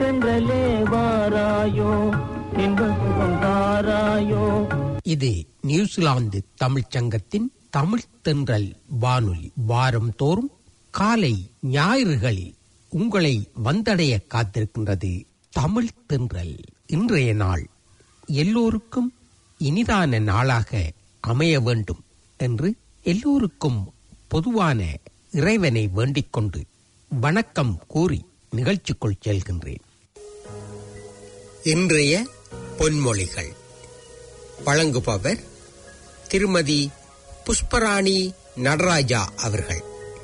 தென்றலே வாராயோ இன்ப சுகம் தாராயோ. இது நியூசிலாந்து தமிழ்ச் சங்கத்தின் தமிழ் தென்றல் வானொலி. வாரம் தோறும் காலை ஞாயிறுகளில் உங்களை வந்தடைய காத்திருக்கின்றது தமிழ் தென்றல். இன்றைய நாள் எல்லோருக்கும் இனிதான நாளாக அமைய வேண்டும் என்று எல்லோருக்கும் பொதுவான இறைவனை வேண்டிக் கொண்டு வணக்கம் கூறி நிகழ்ச்சிக்குள் செல்கின்றேன். இன்றைய பொன்மொழிகள் வழங்குபவர் திருமதி புஷ்பராணி நடராஜா அவர்கள்.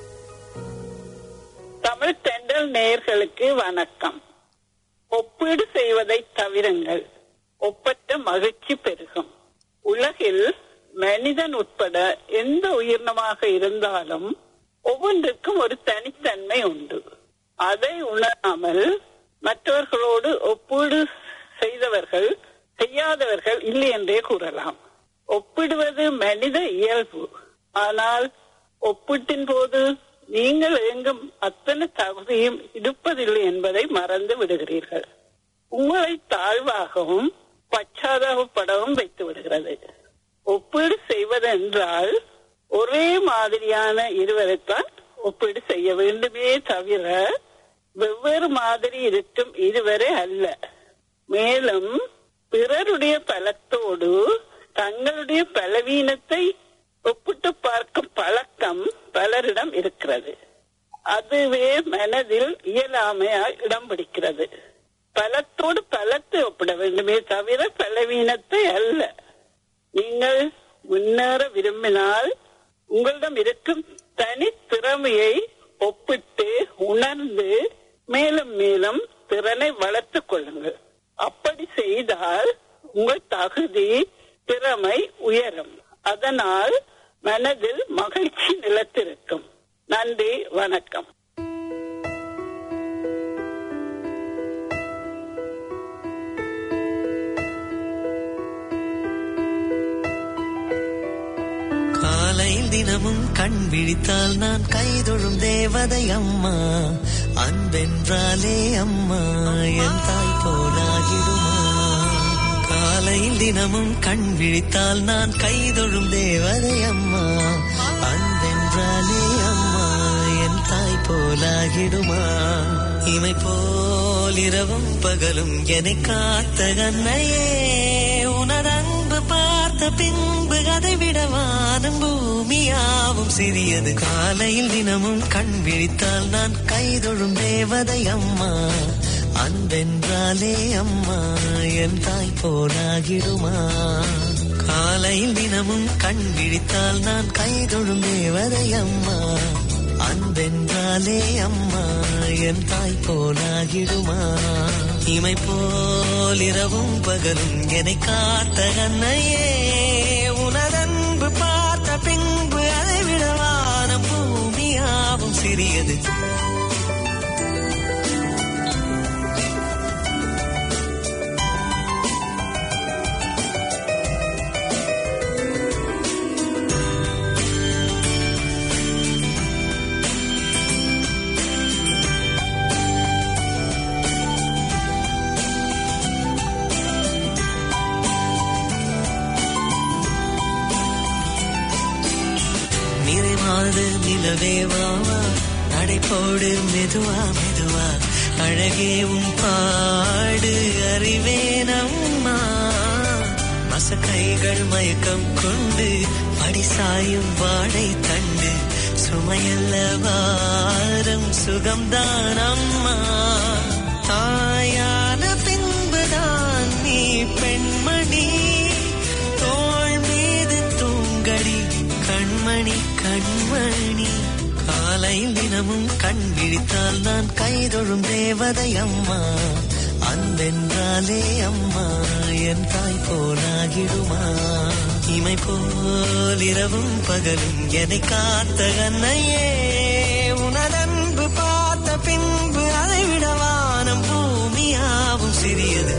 தமிழ் தென்றல் நேயர்களுக்கு வணக்கம். ஒப்பீடு செய்வதை தவிருங்கள், ஒப்பற்ற மகிழ்ச்சி பெருகும். உலகில் மனிதன் உட்பட எந்த உயிரினமாக இருந்தாலும் ஒவ்வொன்றுக்கும் ஒரு தனித்தன்மை உண்டு. அதை உணராமல் மற்றவர்களோடு ஒப்பீடு செய்யாதவர்கள் இல்லை என்றே கூறலாம். ஒப்பிடுவது மனித இயல்பு. ஆனால் ஒப்பீட்டின் போது நீங்கள் எங்கும் அத்தனை தகுதியும் இருப்பதில்லை என்பதை மறந்து விடுகிறீர்கள். உங்களை தாழ்வாகவும் பச்சாதாபப்படவும் வைத்து விடுகிறது. ஒப்பீடு செய்வதென்றால் ஒரே மாதிரியான இருவரைத்தான் ஒப்பீடு செய்ய வேண்டுமே தவிர வெவ்வேறு மாதிரி இருக்கும் இருவரே அல்ல. மேலும் பிறருடைய பலத்தோடு தங்களுடைய பலவீனத்தை ஒப்பிட்டு பார்க்கும் பழக்கம் பலரிடம் இருக்கிறது. அதுவே மனதில் இயலாமையால் இடம் பிடிக்கிறது. பலத்தோடு பலத்தை ஒப்பிட வேண்டுமே தவிர பலவீனத்தை அல்ல. நீங்கள் முன்னேற விரும்பினால் உங்களிடம் இருக்கும் தனி திறமையை ஒப்பிட்டு உணர்ந்து மேலும் மேலும் திறனை வளர்த்துக் கொள்ளுங்கள். அப்படி செய்தால் உங்கள் தகுதி திறமை உயரும். அதனால் மனதில் மகிழ்ச்சி நிலைத்திருக்கும். நன்றி, வணக்கம். காலையில் தினமும் கண் விழித்தால் நான் கைதொழும் தேவதை அம்மா. அன்பென்றாலே அம்மா என் தாய் போலாகிடுமா. காலையில் தினமும் கண் விழித்தால் நான் கைதொழும் தேவதை அம்மா. அன்பென்றாலே அம்மா என் தாய் போலாகிடுமா. இமை போல் இரவும் பகலும் என்னை காத்த கண்ணையே, உனதன்பு பார்த்த பின்பு அதை விட வானம் பூமியாவும் சிறியது. காலையில் தினமும் கண் விழித்தால் நான் கைதொழும் தேவதை அம்மா. அன்பென்றாலே அம்மா என் தாய் போலாகிடுமா. காலையில் தினமும் கண் விழித்தால் நான் கைதொழும் தேவதை அம்மா. அன்பென்றாலே அம்மா என் தாய் போலாகிடுமா. இமை போல் இரவும் பகலும் என்னை காத்த கண்ணையே, உனதன்பு பார்த்த பின்பு அதை விட வானம் பூமியாவும் சிறியது. நிலவேவாவா நடைபோடு மெதுவா மெதுவா, அழகே உன் பாடு அறிவேனம்மா. மசக்கைகள் மயக்கம் கொண்டு படிசாயும் வாழை தண்டு, சுமையல்ல வாரம் சுகம்தான் அம்மா. தாயான பின்புதான் நீ பெண்மணி, தோள் மீது தூங்கடி கண்மணி கண்மணி. காலையில் தினமும் கண் விழித்தால் நான் கைதொழும் தேவதை அம்மா. அன்பென்றாலே அம்மா என் தாய் போலாகிடுமா. இமை போல் இரவும் பகலும் என்னை காத்த கண்ணையே, உனதன்பு பார்த்த பின்பு அதை விட வானம் பூமியாவும் சிறியது.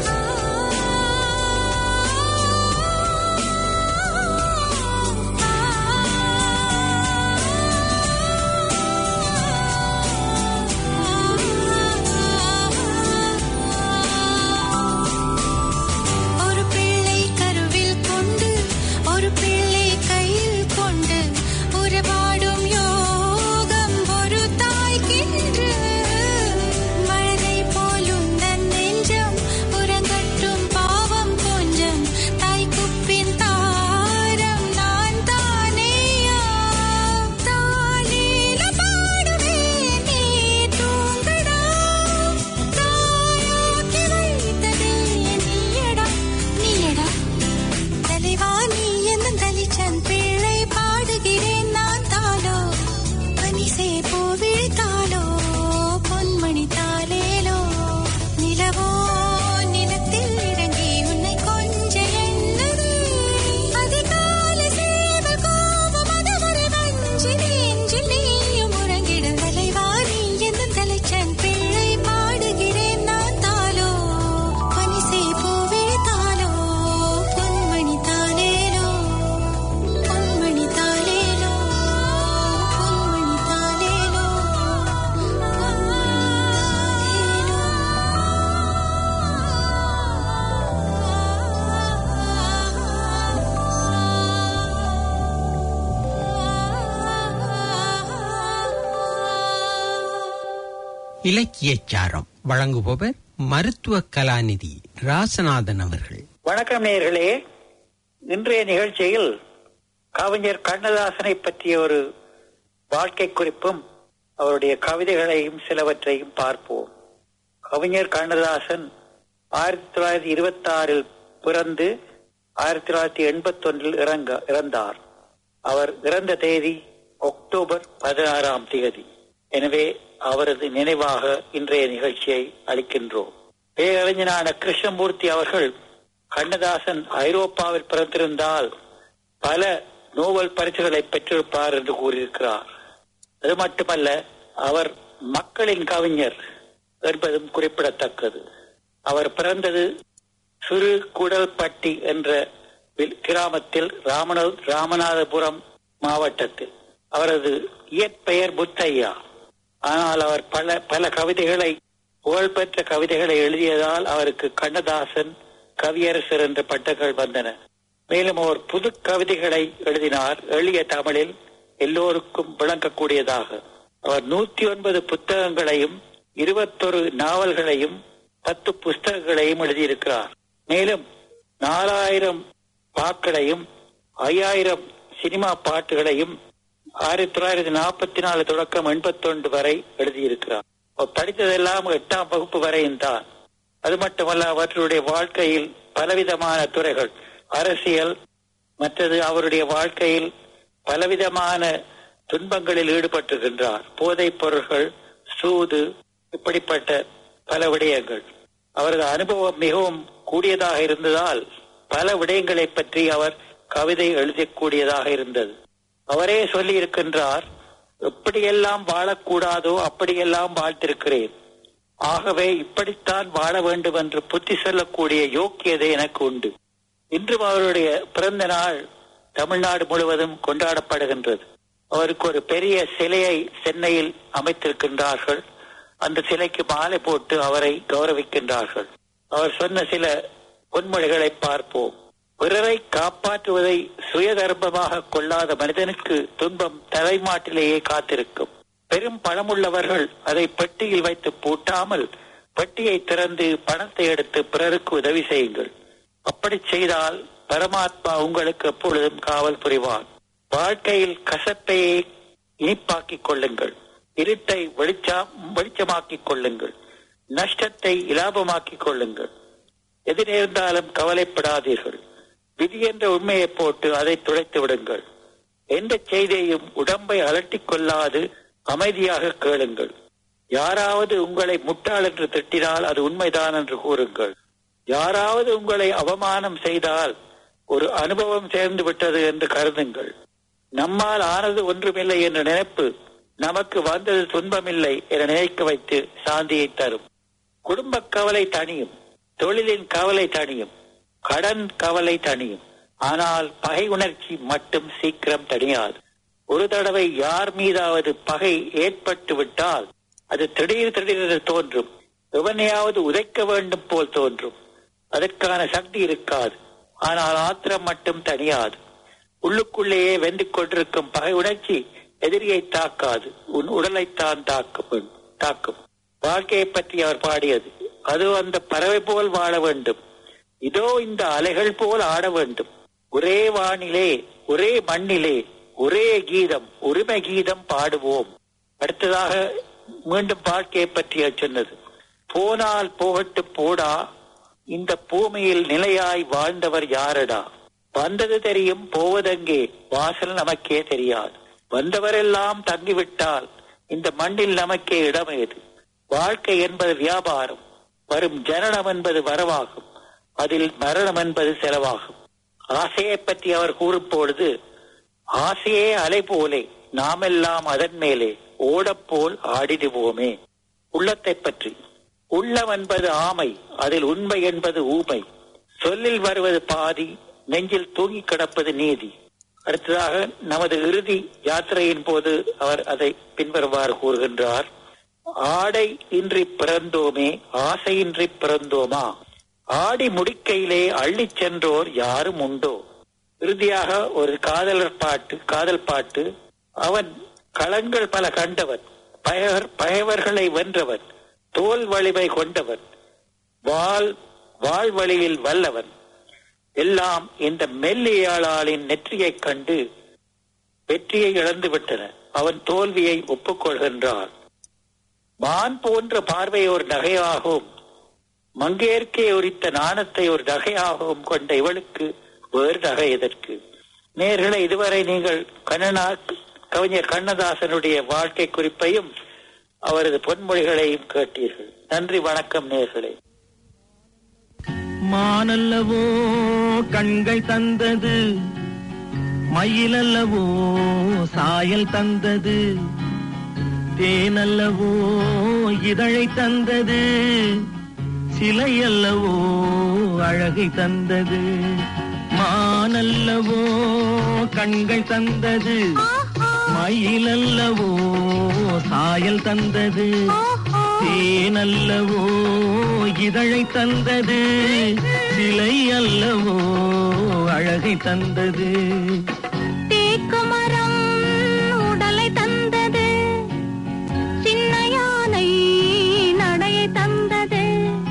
இலக்கியச்சாரம் வழங்குபவர் மருத்துவ கலாநிதி ராசநாதன் அவர்கள். வணக்கம் நேயர்களே. இன்றைய நிகழ்ச்சியில் கவிஞர் கண்ணதாசனை பற்றிய ஒரு வாழ்க்கை குறிப்பும் அவருடைய கவிதைகளையும் சிலவற்றையும் பார்ப்போம். கவிஞர் கண்ணதாசன் 1926 பிறந்து 1981 இறந்தார். அவர் இறந்த தேதி அக்டோபர் 16. எனவே அவரது நினைவாக இன்றைய நிகழ்ச்சியை அளிக்கின்றோம். பேரறிஞரான கிருஷ்ணமூர்த்தி அவர்கள் கண்ணதாசன் ஐரோப்பாவில் பிறந்திருந்தால் பல நோபல் பரிசுகளை பெற்றிருப்பார் என்று கூறியிருக்கிறார். அது மட்டுமல்ல, அவர் மக்களின் கவிஞர் என்பதும் குறிப்பிடத்தக்கது. அவர் பிறந்தது சிறு குடல்பட்டி என்ற கிராமத்தில், ராமநாதபுரம் மாவட்டத்தில். அவரது இயற்பெயர் புத்தையா. ஆனால் அவர் பல கவிதைகளை, புகழ்பெற்ற கவிதைகளை எழுதியதால் அவருக்கு கண்ணதாசன் கவியரசர் என்ற பட்டங்கள் வந்தன. மேலும் அவர் புது கவிதைகளை எழுதினார், எளிய தமிழில் எல்லோருக்கும் விளங்கக்கூடியதாக. அவர் 109 புத்தகங்களையும் 21 நாவல்களையும் 10 புஸ்தகங்களையும் எழுதியிருக்கிறார். மேலும் 4000 பாக்களையும் 5000 சினிமா பாட்டுகளையும் 1944 தொடக்கம் 81 வரை எழுதியிருக்கிறார். படித்ததெல்லாம் 8ஆம் வகுப்பு வரையும் தான். அது மட்டுமல்ல, அவர்களுடைய வாழ்க்கையில் பலவிதமான துறைகள், அரசியல், மற்றது அவருடைய வாழ்க்கையில் பலவிதமான துன்பங்களில் ஈடுபட்டிருக்கின்றார். போதைப் பொருட்கள், சூது, இப்படிப்பட்ட பல விடயங்கள். அவரது அனுபவம் மிகவும் கூடியதாக இருந்ததால் பல விடயங்களை பற்றி அவர் கவிதை எழுதக்கூடியதாக இருந்தது. அவரே சொல்லி இருக்கின்றார், எப்படியெல்லாம் வாழக்கூடாதோ அப்படியெல்லாம் வாழ்த்திருக்கிறேன். ஆகவே இப்படித்தான் வாழ வேண்டும் என்று புத்தி சொல்லக்கூடிய யோக்கியதை எனக்கு உண்டு. இன்றும் அவருடைய பிறந்த நாள் தமிழ்நாடு முழுவதும் கொண்டாடப்படுகின்றது. அவருக்கு ஒரு பெரிய சிலையை சென்னையில் அமைத்திருக்கின்றார்கள். அந்த சிலைக்கு மாலை போட்டு அவரை கௌரவிக்கின்றார்கள். அவர் சொன்ன சில பொன்மொழிகளை பார்ப்போம். பிறரை காப்பாற்றுவதை சுயதர்மமாக கொள்ளாத மனிதனுக்கு துன்பம் தலைமாட்டிலேயே காத்திருக்கும். பெரும் பணமுள்ளவர்கள் அதை பெட்டியில் வைத்து பூட்டாமல் பெட்டியை திறந்து பணத்தை எடுத்து பிறருக்கு உதவி செய்யுங்கள். அப்படி செய்தால் பரமாத்மா உங்களுக்கு எப்பொழுதும் காவல் புரிவார். வாழ்க்கையில் கசப்பையை இனிப்பாக்கிக் கொள்ளுங்கள், இருட்டை வெளிச்சமாக்கிக் கொள்ளுங்கள், நஷ்டத்தை இலாபமாக்கிக் கொள்ளுங்கள். எது நேர்ந்தாலும் கவலைப்படாதீர்கள். விதி என்ற உண்மையை போட்டு அதை துடைத்து விடுங்கள். எந்த செய்தியையும் உடம்பை அலட்டிக் கொள்ளாது அமைதியாக கேளுங்கள். யாராவது உங்களை முட்டாள் என்று திட்டினால் அது உண்மைதான் என்று கூறுங்கள். யாராவது உங்களை அவமானம் செய்தால் ஒரு அனுபவம் சேர்ந்து விட்டது என்று கருதுங்கள். நம்மால் ஆனது ஒன்றுமில்லை என்ற நினைப்பு நமக்கு வந்தது துன்பமில்லை என நினைக்க வைத்து சாந்தியை தரும். குடும்ப கவலை தனியும், தொழிலின் கவலை தனியும், கடன் கவலை தனியும். ஆனால் பகை உணர்ச்சி மட்டும் சீக்கிரம் தனியாது. ஒரு தடவை யார் மீதாவது பகை ஏற்பட்டு விட்டால் அது திடீரென்று தோன்றும். எவனையாவது உதைக்க வேண்டும் போல் தோன்றும். அதற்கான சக்தி இருக்காது. ஆனால் ஆத்திரம் மட்டும் தனியாது. உள்ளுக்குள்ளேயே வெந்து கொண்டிருக்கும் பகை உணர்ச்சி எதிரியை தாக்காது, உன் உடலைத்தான் தாக்கும். வாழ்க்கையை பற்றி அவர் பாடியது, அது அந்த பறவை போல் வாழ வேண்டும், இதோ இந்த அலைகள் போல் ஆட வேண்டும், ஒரே வானிலே ஒரே மண்ணிலே ஒரே கீதம், உரிமை கீதம் பாடுவோம். அடுத்ததாக மீண்டும் வாழ்க்கையை பற்றி சொன்னது, போனால் போகட்டு போடா, இந்த பூமியில் நிலையாய் வாழ்ந்தவர் யாரடா, வந்தது தெரியும் போவதெங்கே, வாசல் நமக்கே தெரியாது, வந்தவரெல்லாம் தங்கிவிட்டால் இந்த மண்ணில் நமக்கே இடம் ஏது. வாழ்க்கை என்பது வியாபாரம், வரும் ஜனனம் என்பது வரவாகும், அதில் மரணம் என்பது செலவாகும். ஆசையை பற்றி அவர் கூறும் பொழுது, ஆசையே அலை போலே நாமெல்லாம் அதன் மேலே ஓடப்போல் ஆடிடுவோமே. உள்ளத்தை பற்றி, உள்ளம் என்பது ஆமை, அதில் உண்மை என்பது ஊமை, சொல்லில் வருவது பாதி, நெஞ்சில் தூங்கி கிடப்பது நீதி. அடுத்ததாக நமது இறுதி யாத்திரையின் போது அவர் அதை பின்வருமாறு கூறுகின்றார், ஆடை இன்றி பிறந்தோமே ஆசையின்றி பிறந்தோமா, ஆடி முடிக்கையிலே அள்ளி சென்றோர் யாரும் உண்டோ. இறுதியாக ஒரு காதல் பாட்டு, அவன் களங்கள் பல கண்டவன், பகைவர்களை வென்றவன், தோல் வலிமை கொண்டவன், வாழ் வழியில் வல்லவன். எல்லாம் இந்த மெல்லியாளின் நெற்றியைக் கண்டு வெற்றியை இழந்துவிட்டன. அவன் தோல்வியை ஒப்புக்கொள்கின்றான். மான் போன்ற பார்வை ஒரு நகையாகவும் மங்கேற்கே உரித்த நாணத்தை ஒரு நகையாகவும் கொண்ட இவளுக்கு வேறு நகை எதற்கு? நேர்களை இதுவரை நீங்கள் கவிஞர் கண்ணதாசனுடைய வாழ்க்கை குறிப்பையும் அவரது பொன்மொழிகளையும் கேட்டீர்கள். நன்றி, வணக்கம் நேர்களே. மானல்லவோ கண்கள் தந்தது, மயிலல்லவோ சாயல் தந்தது, தேனல்லவோ இதழை தந்தது, சிலை அல்லவோ அழகை தந்தது. மானல்லவோ கண்கள் தந்தது, மயிலல்லவோ சாயல் தந்தது, தேனல்லவோ இதழை தந்தது, சிலை அல்லவோ அழகை தந்தது. தேக்குமரம் உடலை தந்தது, சின்ன யானை நடையை தந்தது,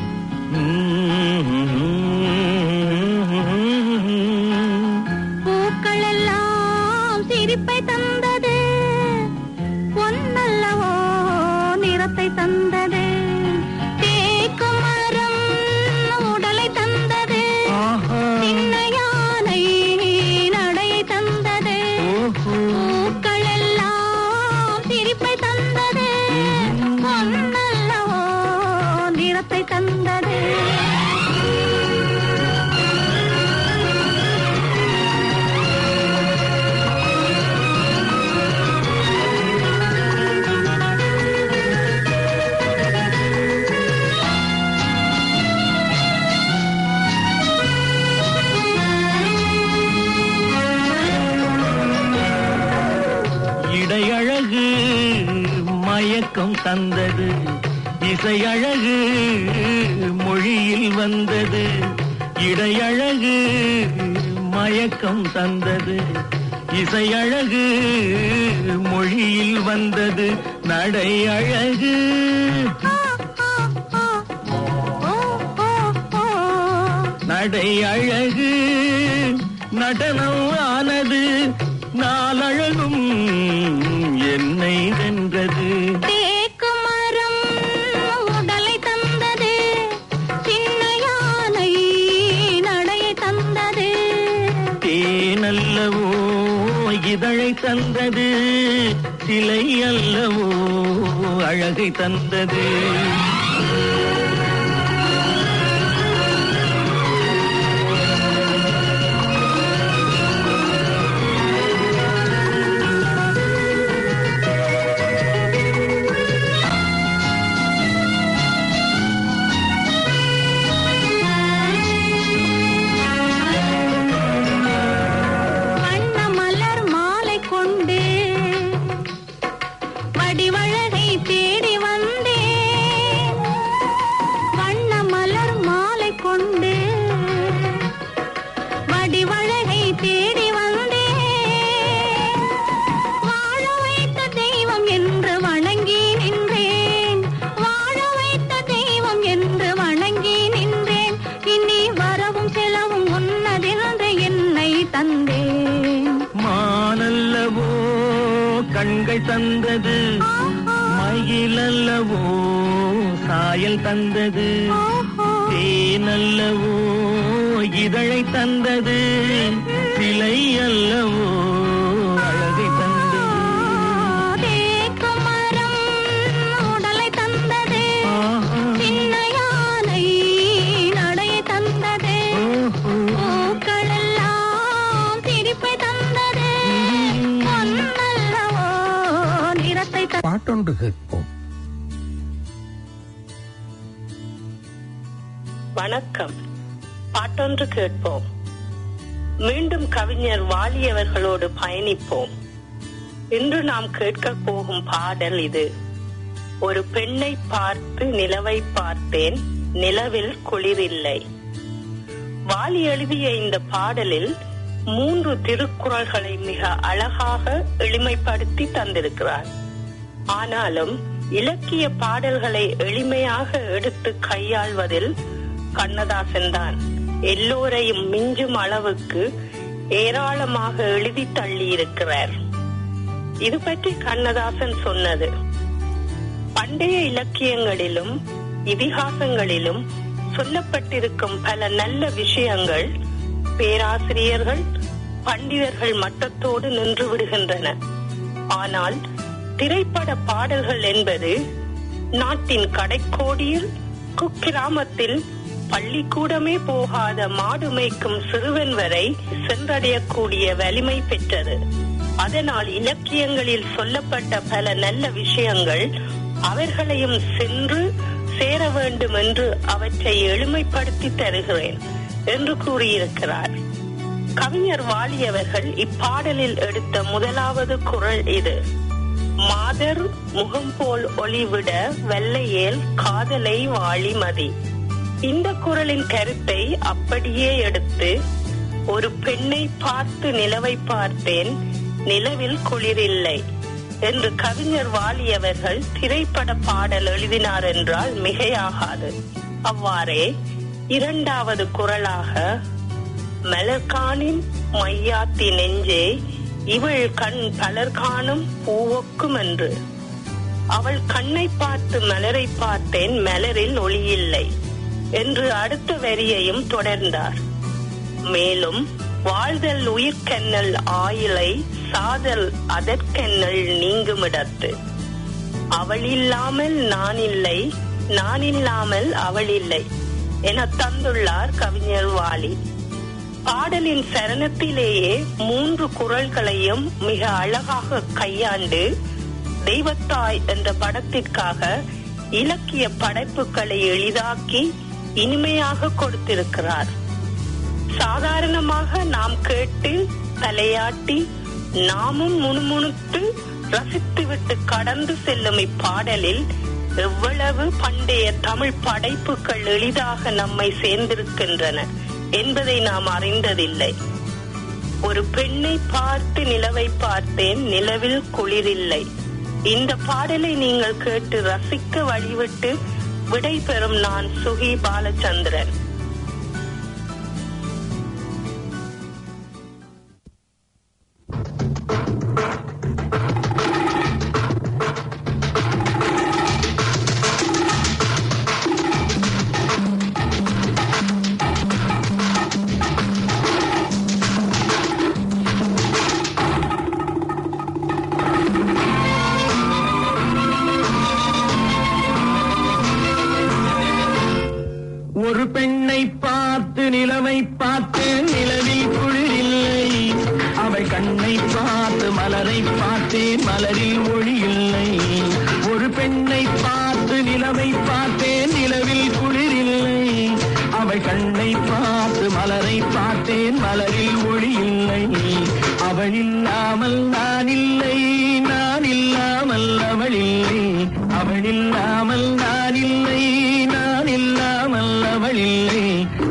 பூக்கள் எல்லாம் சிரிப்பை தந்தது, பொன்னல்லவோ நிறத்தை தந்தது. தேக்குமரம் உடலை தந்தது, சின்ன யானை நடையை தந்தது, பூக்கள் எல்லாம் சிரிப்பை தந்தது, பொன்னல்லவோ நிறத்தை தந்தது. இடையழகு மயக்கம் தந்தது, இசையழகு மொழியில் வந்தது. இடையழகு மயக்கம் தந்தது, இசையழகு மொழியில் வந்தது. நடை அழகு நடை அழகு நடனம் ஆனது, நாளழகும் என்னை வென்றது. தேக்குமரம் உடலை தந்தது, சின்ன யானை நடையை தந்தது, தேனல்லவோ இதழை தந்தது, சிலை அல்லவோ அழகை தந்தது. கண்கள் தந்தது, மயிலல்லவோ சாயல் தந்தது, தேனல்லவோ இதழை தந்தது, சிலை அல்லவோ அழகை தந்தது. தேக்குமரம் உடலை தந்தது, சின்ன யானை நடையை தந்தது, பூக்கள் எல்லாம் சிரிப்பை தந்தது, பொன்னல்லவோ நிறத்தை தந்தது. பாட்டொன்று கேட்போம். வணக்கம். பாட்டொன்று கேட்போம். மீண்டும் கவிஞர் வாலியவர்களோடு பயணிப்போம். இன்று நாம் கேட்க போகும் பாடல் இது. ஒரு பெண்ணை பார்த்து நிலவை பார்த்தேன், நிலவில் குளிரில்லை. வாலி எழுதிய இந்த பாடலில் 3 திருக்குறள்களை மிக அழகாக எளிமைப்படுத்தி தந்திருக்கிறார். ஆனாலும் இலக்கிய பாடல்களை எளிமையாக எடுத்து கையாள்வதில் கண்ணதாசன் தான் எல்லோரையும் மிஞ்சும் அளவுக்கு ஏராளமாக எழுதி தள்ளி இருக்கிறார். இது பற்றி கண்ணதாசன் சொன்னது, பண்டைய இலக்கியங்களிலும் இதிகாசங்களிலும் சொல்லப்பட்டிருக்கும் பல நல்ல விஷயங்கள் பேராசிரியர்கள் பண்டிதர்கள் மட்டத்தோடு நின்று விடுகின்றன. ஆனால் திரைப்பட பாடல்கள் என்பது நாட்டின் கடைக்கோடியில் குக்கிராமத்தில் பள்ளிக்கூடமே போகாத மாடு மேய்க்கும் சிறுவன் வரை சென்றடையக்கூடிய வலிமை பெற்றது. அதனால் இலக்கியங்களில் சொல்லப்பட்ட பல நல்ல விஷயங்கள் அவர்களையும் சென்று சேர வேண்டும் என்று அவற்றை எளிமைப்படுத்தி தருகிறேன் என்று கூறியிருக்கிறார். கவிஞர் வாலியவர்கள் இப்பாடலில் எடுத்த முதலாவது குறள் இது. மாதர் முகம் போல் ஒளிவிட வெள்ளையேல் காதலை வாழி மதி. இந்த குறளின் கருத்தை அப்படியே எடுத்து, ஒரு பெண்ணை பார்த்து நிலவை பார்த்தேன், நிலவில் குளிரில்லை என்று கவிஞர் வாலியவர்கள் திரைப்பட பாடல் எழுதினார் என்றால் மிகையாகாது. அவ்வாறே இரண்டாவது குறளாக மலர்காணின் மையாத்தி நெஞ்சே இவள் கண் பலர் காணும் பூவொக்கும் என்று, அவள் கண்ணை பார்த்து மலரை பார்த்தேன், மலரில் ஒளியில்லை என்று அடுத்த வரியையும் தொடர்ந்தார். மேலும் வாழ்தல் உயிர்க்கென்னல் ஆயிலை சாதல் அதற்கென்னல் நீங்குமிடத்து, அவள் இல்லாமல் நான் இல்லை, நான் இல்லாமல் அவள் இல்லை என தந்துள்ளார் கவிஞர் வாலி. பாடலின் சரணத்திலேயே 3 குறள்களையும் மிக அழகாக கையாண்டு தெய்வத்தாய் என்ற படத்திற்காக இலக்கிய படைப்புகளை எளிதாக்கி இனிமையாக கொடுத்திருக்கிறார். சாதாரணமாக நாம் கேட்டு தலையாட்டி நாமும் முணுமுணுத்து ரசித்துவிட்டு கடந்து செல்லும் இப்பாடலில் எவ்வளவு பண்டைய தமிழ் படைப்புகள் எளிதாக நம்மை சேர்ந்திருக்கின்றன என்பதை நாம் அறிந்ததில்லை. ஒரு பெண்ணை பார்த்து நிலவை பார்த்தேன், நிலவில் குளிரில்லை. இந்த பாடலை நீங்கள் கேட்டு ரசிக்க வழிவிட்டு விடை பெறும் நான் சுகி பாலச்சந்திரன். ஒரு பெண்ணை பார்த்து நிலவை பார்த்தேன், நிலவில் குளிரில்லை. அவள் கண்ணை பார்த்து மலரை பார்த்தேன், மலரில் ஒளி இல்லை. ஒரு பெண்ணை பார்த்து நிலவை பார்த்தேன், நிலவில் குளிரில்லை. அவள் கண்ணை பார்த்து மலரை பார்த்தேன், மலரில் ஒளி இல்லை. அவள் இல்லாமல் நான் இல்லை, நான் இல்லாமல் அவள் இல்லை. அவள் இல்லாமல் நான் இல்லை, நான் இல்லாமல் அவள் இல்லை.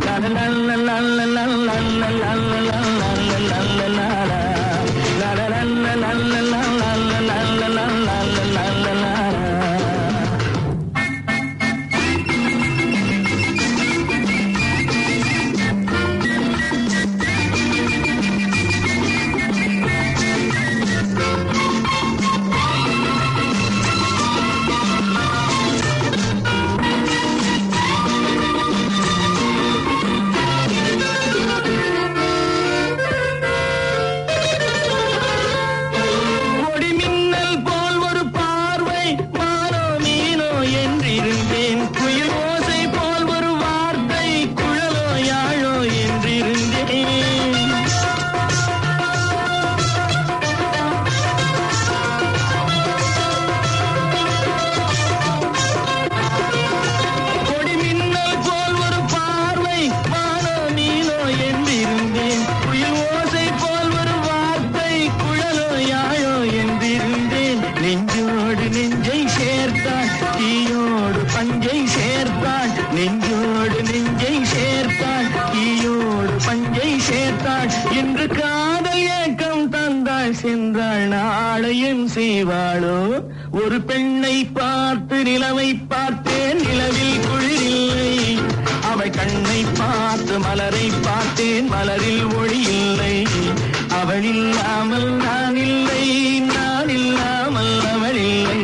இன்று காதல் ஏக்கம் தந்தாள் சென்றாள், நாளையும் செய்வாளோ ஒரு பெண்ணை பார்த்து நிலவை பார்த்தேன், நிலவில் குளிரில்லை. அவள் கண்ணை பார்த்து மலரை பார்த்தேன், மலரில் ஒளி இல்லை. அவள் இல்லாமல் நான் இல்லை, நான் இல்லாமல் அவள் இல்லை.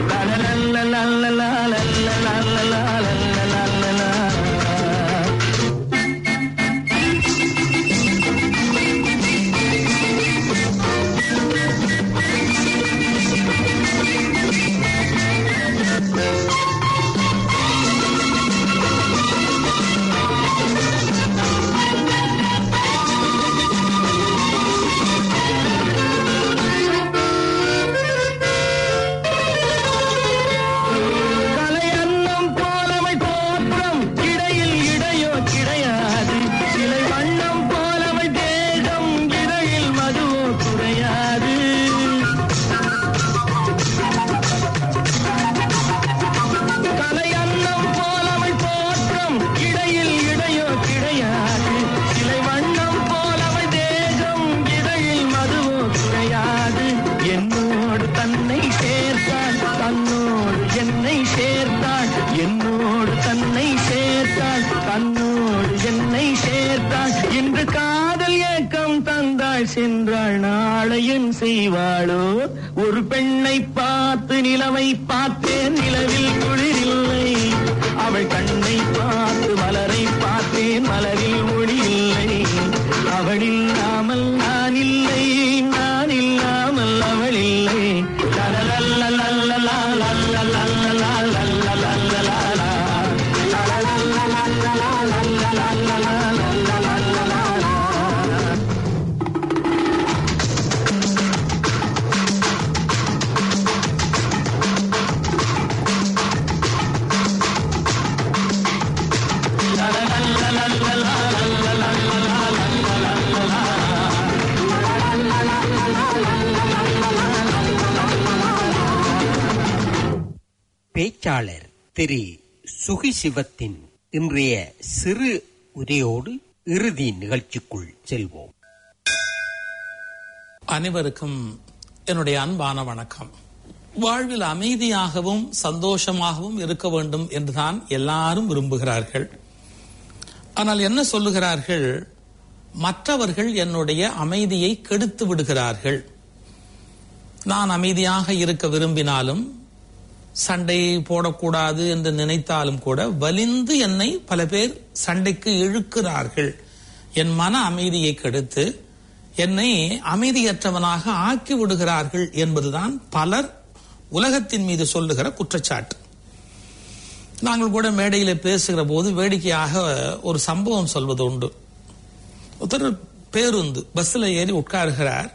சென்றாள் நாளையன் செய்வாளோ. ஒரு பெண்ணை பார்த்து நிலவை பார்த்தேன், நிலவில் குளிரில்லை. அவள் கண்ணை பார்த்து மலரை பார்த்தேன், மலரில் ஒளி இல்லை. அவள் இல்லாமல் நான் இல்லை, நான் இல்லாமல் அவள் இல்லை. பேச்சாளர் திரு சுகிசிவத்தின் இன்றைய சிறு உரையோடு இறுதி நிகழ்ச்சிக்குள் செல்வோம். அனைவருக்கும் என்னுடைய அன்பான வணக்கம். வாழ்வில் அமைதியாகவும் சந்தோஷமாகவும் இருக்க வேண்டும் என்றுதான் எல்லாரும் விரும்புகிறார்கள். ஆனால் என்ன சொல்லுகிறார்கள்? மற்றவர்கள் என்னுடைய அமைதியை கெடுத்து விடுகிறார்கள். நான் அமைதியாக இருக்க விரும்பினாலும், சண்டை போடக்கூடாது என்று நினைத்தாலும் கூட வலிந்து என்னை பல பேர் சண்டைக்கு இழுக்கிறார்கள். என் மன அமைதியை கெடுத்து என்னை அமைதியற்றவனாக ஆக்கி விடுகிறார்கள் என்பதுதான் பலர் உலகத்தின் மீது சொல்லுகிற குற்றச்சாட்டு. நாங்கள் கூட மேடையில பேசுகிற போது வேடிக்கையாக ஒரு சம்பவம் சொல்வது உண்டு. ஒருத்தர் பேருந்து பஸ்ல ஏறி உட்காருகிறார்.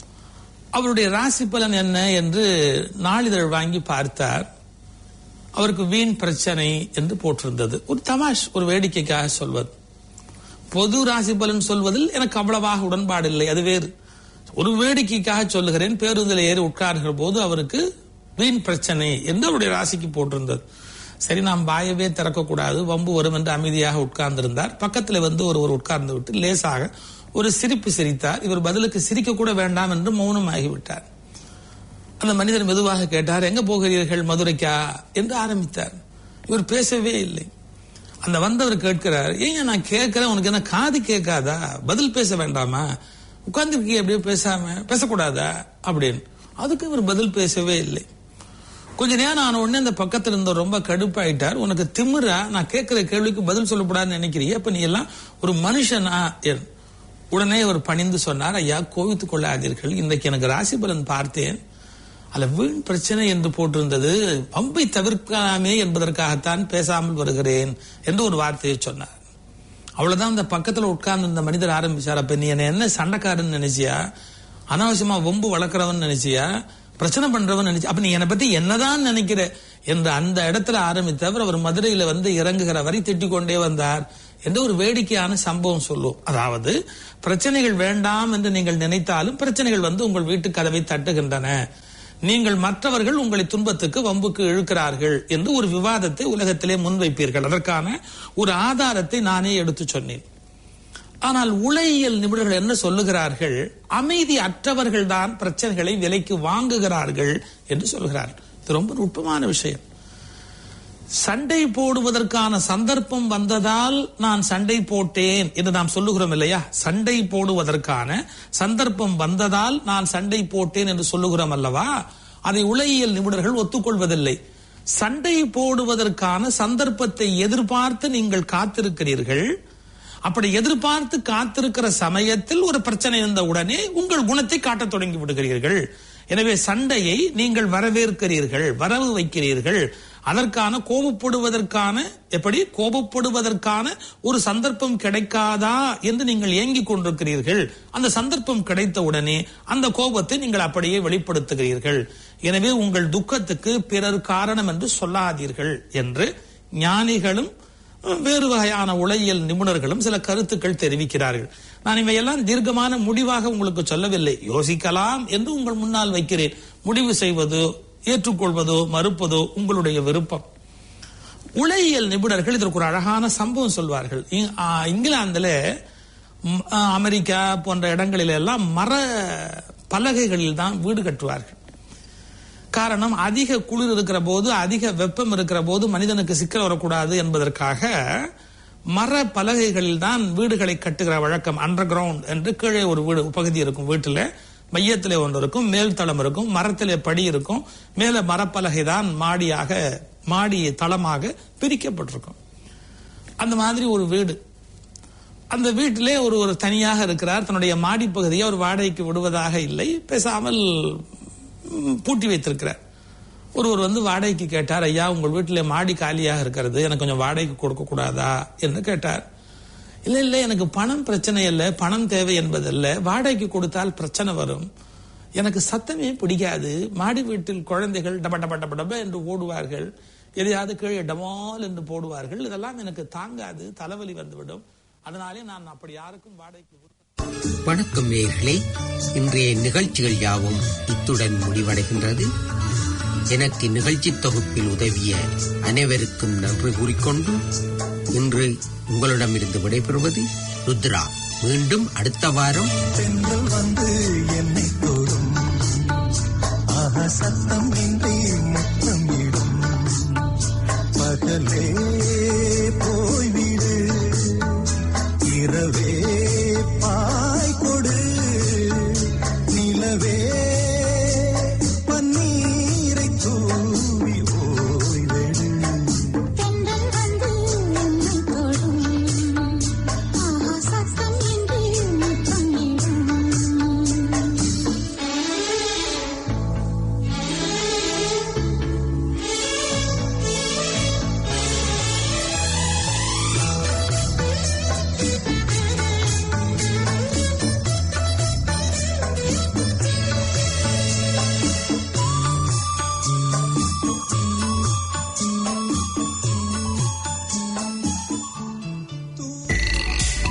அவருடைய ராசி பலன் என்ன என்று நாளிதழ் வாங்கி பார்த்தார். அவருக்கு வீண் பிரச்சனை என்று போட்டிருந்தது. ஒரு தமாஷ், ஒரு வேடிக்கைக்காக சொல்வது. பொது ராசி பலன் சொல்வதில் எனக்கு அவ்வளவாக உடன்பாடு இல்லை, அது வேறு. ஒரு வேடிக்கைக்காக சொல்லுகிறேன். பேருந்தில் ஏறி உட்காருகிற போது அவருக்கு வீண் பிரச்சனை என்று அவருடைய ராசிக்கு போட்டிருந்தது. சரி, நாம் வாயவே திறக்கக்கூடாது, வம்பு வரும் என்று அமைதியாக உட்கார்ந்திருந்தார். பக்கத்தில் வந்து ஒருவர் உட்கார்ந்து விட்டு லேசாக ஒரு சிரிப்பு சிரித்தார். இவர் பதிலுக்கு சிரிக்க கூட வேண்டாம் என்று மௌனமாகிவிட்டார். அந்த மனிதர் மெதுவாக கேட்டார், எங்க போகிறீர்கள், மதுரைக்கா என்று ஆரம்பித்தார். இவர் பேசவே இல்லை. அந்த வந்தவர் கேட்கிறார், ஏன் நான் கேட்கிறேன், உனக்கு என்ன காது கேட்காதா, பதில் பேச வேண்டாமா, உட்கார்ந்துருக்கீங்க அப்படியே பேசக்கூடாதா அப்படின்னு. அதுக்கு இவர் பதில் பேசவே இல்லை. கொஞ்ச நேரம் ஆன உடனே அந்த பக்கத்துல இருந்த ரொம்ப கடுப்பாயிட்டார். உனக்கு திமிரா, நான் கேட்கிற கேள்விக்கு பதில் சொல்லக்கூடாதுன்னு நினைக்கிறீங்க, அப்ப நீ எல்லாம் ஒரு மனுஷனா? உடனே அவர் பணிந்து சொன்னார், ஐயா கோவித்துக் கொள்ளாதீர்கள், இன்றைக்கு எனக்கு ராசி பலன் பார்த்தேன், அதுல வீண் பிரச்சனை என்று போட்டிருந்தது, பம்பை தவிர்க்கலாமே என்பதற்காகத்தான் பேசாமல் வருகிறேன் என்று ஒரு வார்த்தையை சொன்னார். அவ்வளவுதான். அந்த பக்கத்துல உட்கார்ந்து இந்த மனிதர் ஆரம்பிச்சார், அப்ப நீ என்ன சண்டைக்காரன் நினைச்சியா, அனாவசியமா வம்பு வளர்க்கிறவன் நினைச்சியா, பிரச்சனை பண்றவன் நினைச்சு, அப்ப நீ என்னை பத்தி என்னதான் நினைக்கிற என்று அந்த இடத்துல ஆரம்பித்தவர் அவர் மதுரையில வந்து இறங்குகிற வரை திட்டிக் கொண்டே வந்தார் என்று ஒரு வேடிக்கையான சம்பவம் சொல்லும். அதாவது பிரச்சனைகள் வேண்டாம் என்று நீங்கள் நினைத்தாலும் பிரச்சனைகள் வந்து உங்கள் வீட்டு கதவை தட்டுகின்றன, நீங்கள் மற்றவர்கள் உங்களை துன்பத்துக்கு வம்புக்கு இழுக்கிறார்கள் என்று ஒரு விவாதத்தை உலகத்திலே முன்வைப்பீர்கள். அதற்கான ஒரு ஆதாரத்தை நானே எடுத்து சொன்னேன். ஆனால் உளவியல் நிபுணர்கள் என்ன சொல்லுகிறார்கள்? அமைதி அற்றவர்கள் தான் பிரச்சனைகளை விலைக்கு வாங்குகிறார்கள் என்று சொல்கிறார்கள். இது ரொம்ப நுட்பமான விஷயம். சண்டை போடுவதற்கான சந்தர்ப்பம் வந்ததால் நான் சண்டை போட்டேன் என்று நாம் சொல்லுகிறோம் இல்லையா? சண்டை போடுவதற்கான சந்தர்ப்பம் வந்ததால் நான் சண்டை போட்டேன் என்று சொல்லுகிறோம் அல்லவா? அதை உளவியல் நிபுணர்கள் ஒத்துக்கொள்வதில்லை. சண்டை போடுவதற்கான சந்தர்ப்பத்தை எதிர்பார்த்து நீங்கள் காத்திருக்கிறீர்கள். அப்படி எதிர்பார்த்து காத்திருக்கிற சமயத்தில் ஒரு பிரச்சனை இருந்த உடனே உங்கள் குணத்தை காட்டத் தொடங்கி விடுகிறீர்கள். எனவே சண்டையை நீங்கள் வரவேற்கிறீர்கள், வரவு வைக்கிறீர்கள். அதற்கான கோபப்படுவதற்கான ஒரு சந்தர்ப்பம் கிடைக்காதா என்று நீங்கள் ஏங்கிக் கொண்டிருக்கிறீர்கள். அந்த சந்தர்ப்பம் கிடைத்த உடனே அந்த கோபத்தை நீங்கள் அப்படியே வெளிப்படுத்துகிறீர்கள். எனவே உங்கள் துக்கத்துக்கு பிறர் காரணம் என்று சொல்லாதீர்கள் என்று ஞானிகளும் வேறு வகையான உளவியல் நிபுணர்களும் சில கருத்துக்கள் தெரிவிக்கிறார்கள். நான் இவையெல்லாம் தீர்க்கமான முடிவாக உங்களுக்கு சொல்லவில்லை, யோசிக்கலாம் என்று உங்கள் முன்னால் வைக்கிறேன். முடிவு செய்வதோ ஏற்றுக்கொள்வதோ மறுப்பதோ உங்களுடைய விருப்பம். உளவியல் நிபுணர்கள் இதற்கு ஒரு அழகான சம்பவம் சொல்வார்கள். இங்கிலாந்துல, அமெரிக்கா போன்ற இடங்களில் எல்லாம் மர பலகைகளில் தான் வீடு கட்டுவார்கள். காரணம், அதிக குளிர் இருக்கிற போது, அதிக வெப்பம் இருக்கிற போது மனிதனுக்கு சிக்கல் வரக்கூடாது என்பதற்காக மர பலகைகளில் தான் வீடுகளை கட்டுகிற வழக்கம். அண்டர் கிரவுண்ட் என்று கீழே ஒரு வீடு பகுதி இருக்கும். வீட்டில் மையத்திலே ஒன்று இருக்கும், மேல் தளம் இருக்கும், மரத்திலே படி இருக்கும், மேல மரப்பலகை தான் மாடி தளமாக பிரிக்கப்பட்டிருக்கும். அந்த மாதிரி ஒரு வீடு. அந்த வீட்டிலே ஒரு தனியாக இருக்கிறார். தன்னுடைய மாடி பகுதியை அவர் வாடகைக்கு விடுவதாக இல்லை, பேசாமல் பூட்டி வைத்திருக்கிறார். ஒருவர் வந்து வாடகைக்கு கேட்டார், ஐயா உங்கள் வீட்டில் மாடி காலியாக இருக்கிறது, எனக்கு கொஞ்சம் வாடகைக்கு கொடுக்க கூடாதா என்று கேட்டார். இல்ல எனக்கு பணம் பிரச்சனை இல்லை, பணம் தேவை என்பதல்ல, வாடகைக்கு கொடுத்தால் பிரச்சனை வரும், எனக்கு சத்தமே பிடிக்காது, மாடி வீட்டில் குழந்தைகள் டப டப டப டப என்று ஓடுவார்கள், எதையாவது கீழே டமால் என்று போடுவார்கள், இதெல்லாம் எனக்கு தாங்காது, தலைவலி வந்துவிடும், அதனாலே நான் அப்படி யாருக்கும் வாடகைக்கு. வணக்கம் நேயர்களே, இன்றைய நிகழ்ச்சிகள் யாவும் இத்துடன் முடிவடைகின்றது. எனக்கு நிகழ்ச்சி தொகுப்பில் உதவிய அனைவருக்கும் நன்றி கூறிக்கொண்டு இன்று உங்களிடமிருந்து விடைபெறுவது ருத்ரா. மீண்டும் அடுத்த வாரம் பெண்கள் வந்து என்னை தோறும் சத்தம் இன்றி முத்தமிடும் பகலே போய்